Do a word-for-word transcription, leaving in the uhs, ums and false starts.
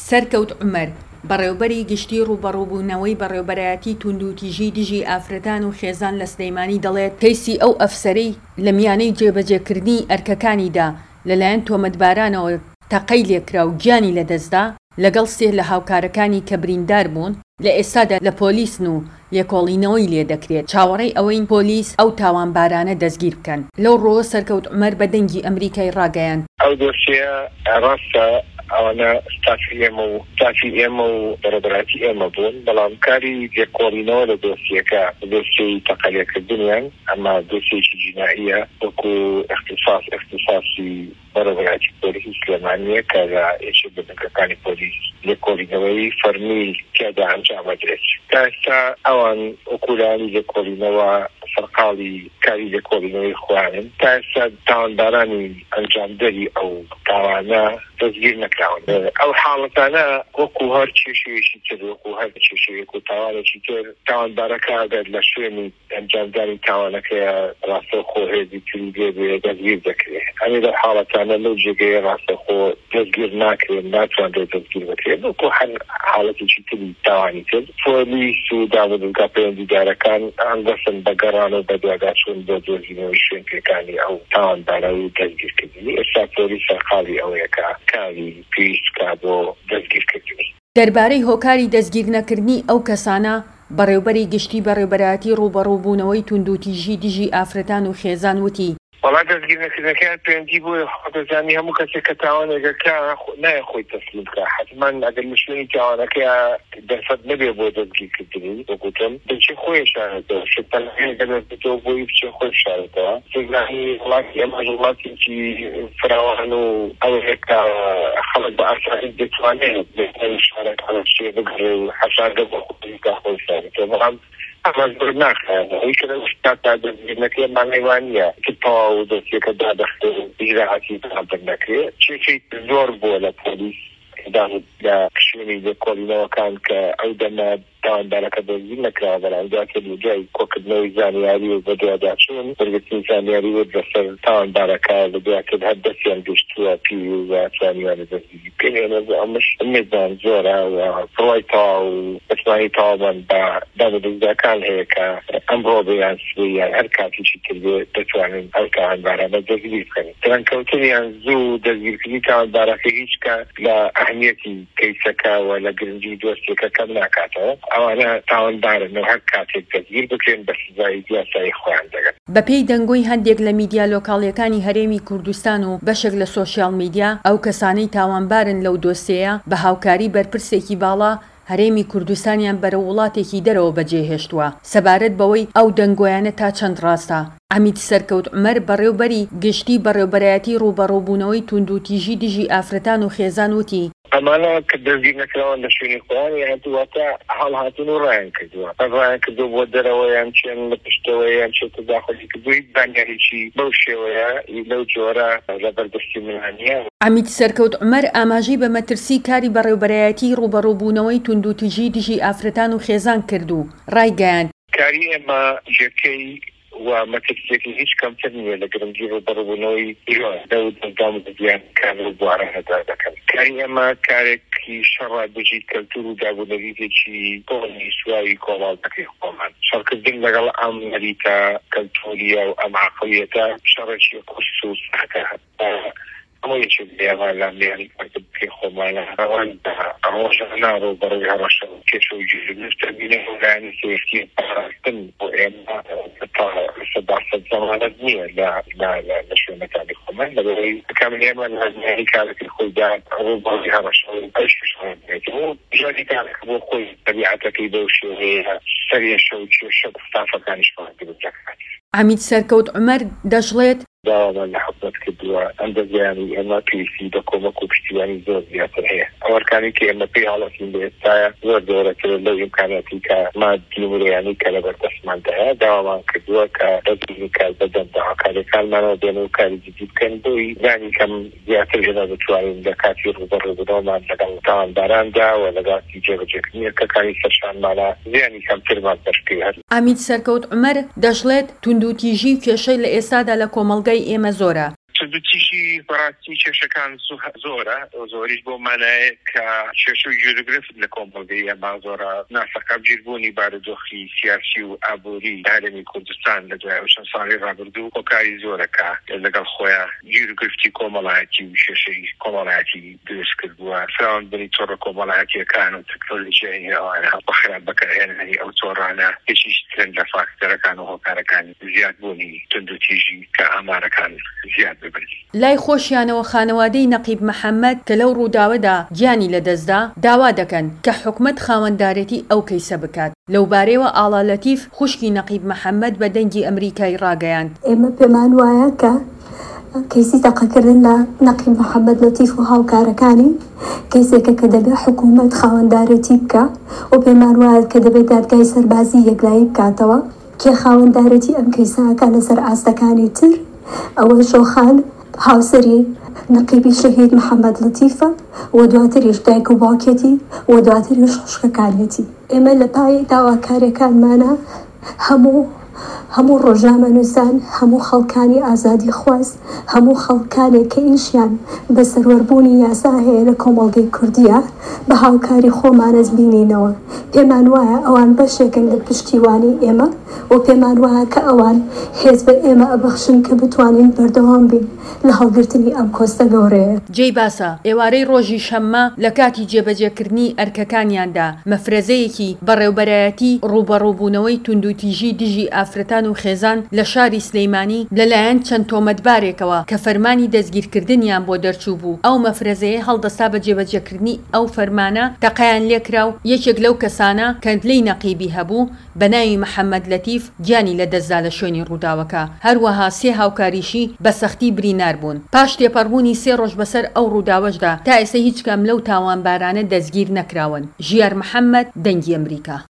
سەرکەوت عومەر بەڕێوەبەری گشتی ڕوبەڕووبوونەوەی بەڕێوەبەرایەتی توندوتیژی دژی ئافرەتان و خێزان لە سلەیمانی دەڵێت کەیسی ئەو ئەفسەرەی لە میانەی جێبەجێکردنی ئەرکەکانیدا لەلایەن تۆمەتبارانەوە تەقەی لێکرا و گیانی لەدەستدا لەگەڵ سێ لە هاوکارەکانی کە بریندار بوون لە ئێستادا لە پۆلیسن و لێکۆڵینەوەی لێ دەکرێت. چاوەڕێی ئەوەی پۆلیس ئەو تاوانبارانە دەستگیر بکەن. لەو ڕۆوە سەرکەوت عومەر بە دەنگی ئەمریکای ڕاگەیاند ئەو دۆسیە ڕاستە ئەوانە ستافی ئێمە و ستافی ئێمە و بەرەبەراتی ئێمە بوون، بەڵام کاری لێکۆڵینەوە لە دۆسیەکە دۆسیەی تەقەلێکردنیان ئەمە دۆسیەکی جیناییە وەکو اختصاص اختصاصی بەرەبەراتی پۆلیسی سلێمانیە کە لە یەکێک لە بنکەکانی پۆلیس لێکۆڵینەوەی فەرمی تێدا ئەنجامەدرێت. تا ئێستا ئەوان وەکولانی لێکۆڵینەوە سەرقاڵی کاری لێکۆڵینەوەی خوانن. تا ئێستا تاوانبارانی ئەنجامدەری ئەو تاوانە دەستگیر نەکراون. ئەو حاڵەتانە وەکو هەر کێشەیەکی تر وەکو هەر کێشەیەک و تاوانێکی تر تاوانبارەکە ئەگەر لە شوێنی ئەنجامدانی تاوانەکەیە ڕاستەوخۆ هێزی تری لێ بێ دەستگیر دەکرێت. ئەمێ لە حاڵەتانە لەو جێگەیە ڕاستەوخۆ دەستگیر ناکرێت، ناتوانرێت دەستگیر بکرێت وەکو هەر حاڵەتێکی تری تاوانی تر. پۆلیس و دامەدونکە پەیوەندیدارەکان ئەنگەسن بە گەڕان و بە دوواداچوون بۆ دۆزینەوەی شوێنپێکانی ئەو تاوانبارە و دەستگیرکردنی. ئێستا پۆلیس سەرقاڵی ئەوەیەکە کاری پێویست بکا بۆ دەستگیرکردنی. دەربارەی هۆکاری دەستگیر نەکردنی ئەو کەسانە بەڕێوەبەری گشتی بەڕێوەبەرایەتی ڕوبەڕووبوونەوەی توندوتیژی دژی ئافرەتان و خێزان وتی وڵات دەستگیر نەکردنەکەیان پەیوەندی بۆ خۆدەزانی هەموو کەسێک کە تاوانێگەکە نایە خۆی تەسلیم بکە. حتما ئەگەر لە شوێنی تاوانەکەی دەرفەت نەبێ بۆ دەستگیرکردنی وەگوتم دەچێ خۆی شارێتەوە شتەکە دەبێتەوە بۆی بچێ خۆی شارێتەوە. سێگرانی وڵاتی ئێمەش وڵاتێکی فراوان و ئەوەیەکە خەڵک بە ئاسانی دەتوانێت لەسەر شارەکان شتێ بگرێ و حەشارگە بۆ خۆی کا خۆی شارێتەوە. بەڵام ئەمە زۆر ناخایەنە ئەوەی کە شتا دەستگیرنەکەی مانەوانیە کە تەواو دۆسیەکە دادەخرێ و ئیجراعاتی تەنابەر نەکرێت. چێکی زۆر بووە لە پۆلیس لە شوێنی لێکۆڵینەوەکان کە ئەو دەمە تاوانبارەکە دەستگیر نەکراوە، بەڵام دواتر لە دوای کۆکردنەوەی زانیاری و بە دوواداچوون وەرگرتنی زانیاری و لەسەر تاوانبارەکە لە دواتر هەر دەستیان گەشتووە پێی و توانیوانە دەستگیری بکەن. ئەمەش ئومێدمان زۆرە و بڕوای تەواو و دەتوانی تەواومان بە دامەدەستگاکان هەیە کە ئەمڕۆ بەیان سبەیان هەر کاتێکی تر بێ دەتوانن ئەو تاوانبارانە دەستگیر بکەن. تەنانکەوتنیان زوو دەستگیرکردنی تاوانبارەکە هیچ کە لە ئەهمیەتی کەیسەکە و لە گرنگی دۆستیەکە کەم ناکاتەوە. ئەوانە تاوانبارن و هەر کاتێک دەستگیر بکرێن بە سزای دیاسایی خۆیان دەگەن. بەپێی دەنگۆی هەندێک لە میدیا لۆکاڵیەکانی هەرێمی کوردستان و بەشێک لە سۆشیال میدیا ئەو کەسانەی تاوانبارن لەو دۆسیەیە بە هاوکاری بەرپرسێکی باڵا هەرێمی کوردستانیان بەرە وڵاتێکی دەرەوە بەجێهێشتووە سەبارەت بەوەی ئەو دەنگۆیانە تا چەند ڕاستە. ئەمید سەرکەوت عومەر بەڕێوەبەری گشتی بەڕێوەبەرایەتی ڕوبەڕووبوونەوەی توندوتیژی دژی ئافرەتان و خێزان وتی ئەمانە کە دەستگیر نەکراوە لە شوێنی خۆیان یان دواتە هەڵهاتن و ڕایان کردووە. ڕایان کردو بۆ دەرەوەیان چێن لە پشتەوەیان چێتە داخۆزی کردو هیچ زانیاریی بەو شێوەیە لەو جۆرە لە بەردەستی منانیە. ئەمید سەرکەوت عومەر ئاماژەی بە مەترسی کاری بەڕێوەبەرایەتی ڕوبەڕووبوونەوەی توندوتیژی دژی ئافرەتان و خێزان کردو ڕایگەیاند کاری ئێمە ژێرکەی و مەترسێکی هیچ کەمتر نییە لە گرنگی ڕوبەڕووبوونەوەی دەو دەنگام دەزیان کار و بوارەهەدا دەکەن. کاری ئەمە کارێکی شەڕادژی کەلتور و دابوونەریتێکی کۆنی سواوی کۆمەڵگەکەی خۆمان. شەڕکردن لەگەڵ ئەم مەریتە کەلتوریە و ئەم عەقڵیەتە شەڕێکی قورس و سەختە. ئەمە یەکێک لێوان لە میانی پێ خۆمانە ڕەوان ڕۆژانە ڕوبەڕووی هەڕەشە و کێشە و جێژنوستە بینێ لایەنی سێشتی پاراستن بۆ ئێمە تا سەدا سەد زەمانەت نییە لە شوێنەکانی خۆمان لەبەرەوەی کامل ئێمە لە میانی کارێکی خۆیدا ڕوبەڕووی هەڕەشە و ئەیشمان بێت و ژادی کارێک بۆ خۆی تەبیعەتەکەی بەو شێوەیە سەرێشە و کێشە قوتافەکانیشمان بکات. ئەمید سەرکەوت عومەر دەژڵێت داوامان لە حکومەت کردووە ئەندازیانی ئێمە پێویستی بە کۆمەک و پشتیوانی زۆر زیاتر هەیە. ئەوەرکانی کە ئێمە پێی هەڵەسین بە ئێستاە زۆر گەورەتر لەو ئیمکاناتی کە مادی و مولەیانی کە لەبەردەستماندا هەیە. داوامان کردووە کە دەستگیری کار بەدەم هاوکاریەکانمانەوە بێن و کاری جدی بکەن بۆی زانی کەم زیاتر هێنا بتوانین لە کاتی ڕوبەڕووبوونەوەمان لەگەڵ تاوانباراندا و لە کاتی جێبەجێکردنی ئەرکەکانی سەرشانمانە زیانی کەمترمان پێشکەی هەر. ئەمید سەرکەوت عومەر دەژڵێت توندوتیژی و کێشەی لە ئێستادا لە کۆمەڵگەی ئێمە زۆرە. تیشی بەڕاستی کێشەکان زۆرە زۆریش بۆ مانایە کە کێش و ژێرەگرفت لە کۆمەڵگەی ئەما زۆرە ناسەقام گیربوونی بارودۆخی سیاسی و ئابووری هەرێمی کوردستان لە دوای چەند ساڵی ڕابردوو هۆکاری زۆرەکە لەگەڵ خۆیان گیرگرفتی کۆمەڵایەتی و کێشەی کۆمەڵایەتی دروست کردبووە فراوانبوونی تۆڕە کۆمەڵایەتیەکان و تەکنۆلۆژیای ئەوانە بەخێران بەکارهێنانی ئەو تۆڕانە هیچیش ترند لە فاکتەرەکان و هۆکارەکان زیاد بوونی تند و تیژی کە ئامارەکان زیاد ببرد. لای خۆشیانەوە خانەوادەی نەقیب محەممەد کە لەو ڕووداوەدا گیانی لەدەستدا داوا دەکەن کە حکومەت خاوەندارەتی ئەو کەیسە بکات. لەو بارەیەوە ئاڵا لەتیف خوشکی نەقیب محەممەد بە دەنگی ئەمریکای ڕاگەیاند. ئێمە پێمان وایە کە کەیسی تەقەکردن لە نەقیب محەممەد لەتیف و هاوکارەکانی کەیسێکە کە دەبێت حکوومەت خاوەندارەتی بکە و پێمان وایە کە دەبێت دادگای سەربازی یەکلایی بکاتەوە کێ خاوەندارەتی ئەم کەیساکە لەسەر ئاستەکانی تر ئەوە شۆخان هاوسەری نەقیبی شەهید محەممەد لەتیفە و دواتریش دایک و باوکێتی و دواتریش خوشکەکانێتی. ئێمە لە پای داواکاریەکانمانە هەموو هەموو ڕۆژنامە نووسان هەموو خەڵکانی ئازادی خواست هەموو خەڵکانێک کە ئیشیان بە سەروەربوونی یاسا هەیە لە کۆمەڵگەی کوردیە بە هاوکاری خۆمانەز بینینەوە. پێمان وایە ئەوان بەشێکن لە پشتیوانی ئێمە و پێمان وایە کە ئەوان هێز بە ئێمە ئەبەخشن کە بتوانین بەردەوام بین لە هەڵگرتنی ئەم کۆستە گەورەیە. جێی باسە ئێوارەی ڕۆژی شەممە لە کاتی جێبەجێکردنی ئەرکەکانیاندا مەفرەزەیەکی بەڕێوبەرایەتی ڕوبەڕووبوونەوەی توندوتیژی دژی ئافرەتان و خێزان لە شاری سلەیمانی لەلایەن چەند تۆمەتبارێکەوە کە فەرمانی دەستگیرکردنیان بۆ دەرچوو بوو. ئەو مەفرەزەیە هەڵدەستا بە جێبەجێکردنی ئەو فەرمانە تەقەیان لێکرا و یەکێک لەو کەسانە کە لەی نەقیبی هەبوو بە ناوی محەممەد لەتیف گیانی لەدەستدا لە شوێنی ڕووداوەکە. هەروەها سێ هاوکاریشی بە سەختی برینار بوون. پاش تێپەڕبوونی سێ ڕۆژ بەسەر ئەو ڕووداوەشدا تا ئێستا هیچ کەم لەو تاوانبارانە دەستگیر نەکراون. ژیار محەممەد، دەنگی ئەمریکا.